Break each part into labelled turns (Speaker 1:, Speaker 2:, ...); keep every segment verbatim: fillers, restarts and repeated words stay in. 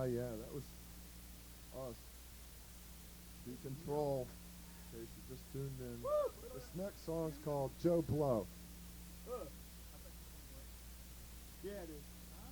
Speaker 1: yeah, that was us. Be Control. In case you just tuned in. This next song's called Joe Blow.
Speaker 2: Yeah, it is.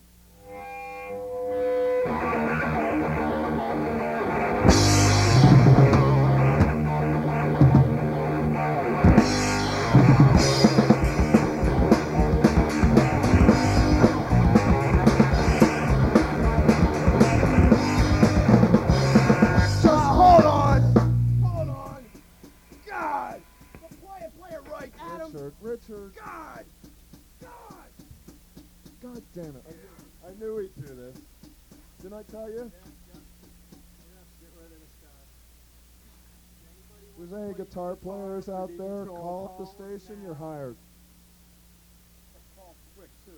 Speaker 1: Richard, Richard.
Speaker 2: God! God!
Speaker 1: God damn it. I, I knew he'd do this. Didn't I tell you?
Speaker 2: Yeah, yeah. Yeah, get right in the sky.
Speaker 1: If there's any guitar players out there, call up the station, you're hired.
Speaker 2: Call quick, too.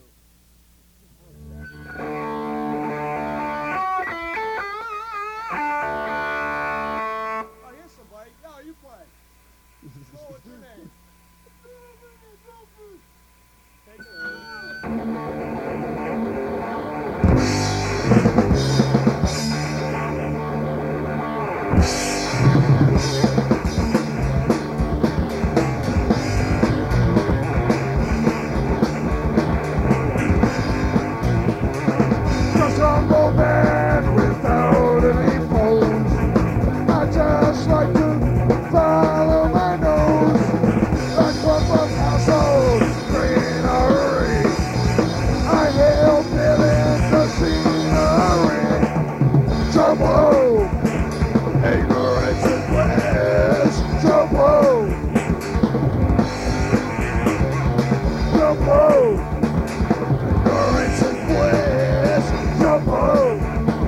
Speaker 2: Oh, here's somebody. No, you play. Oh, what's your name? Take
Speaker 3: Just a humble man without any phones. I just like to follow my nose. A clump of household greenery. I hail Billy the scenery. Trouble, ignorance and bliss. Trouble, trouble, ignorance and bliss. Trouble.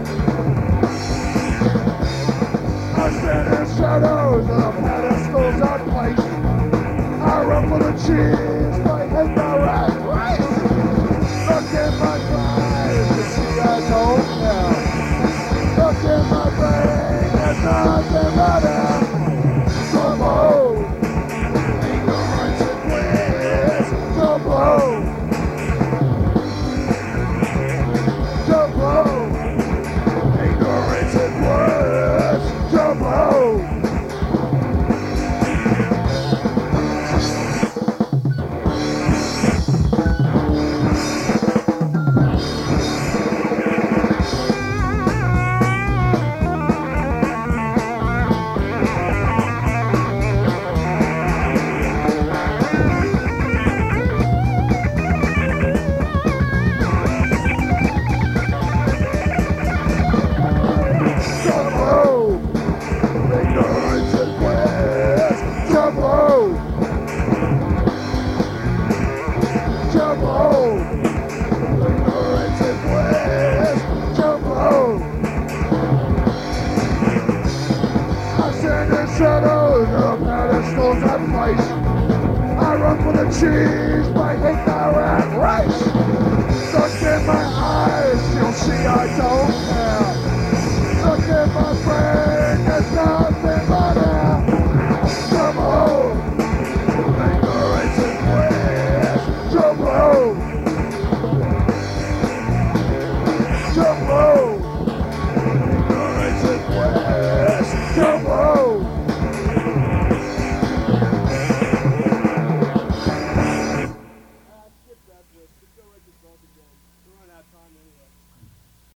Speaker 3: I stand in shadows of pedestals on place. I rumble the cheese, my head the rat race. Look in my eyes to see I don't care. Look in my brain, there's nothing but hell. Trouble, ignorance and bliss. Trouble, trouble, ignorance and bliss. Trouble. Trouble, ignorance and bliss. Trouble, trouble, ignorance and bliss. Trouble. I stand in shadows of pedestals and place. I run for the cheese, my hate the rat race. Look in my eyes, you'll see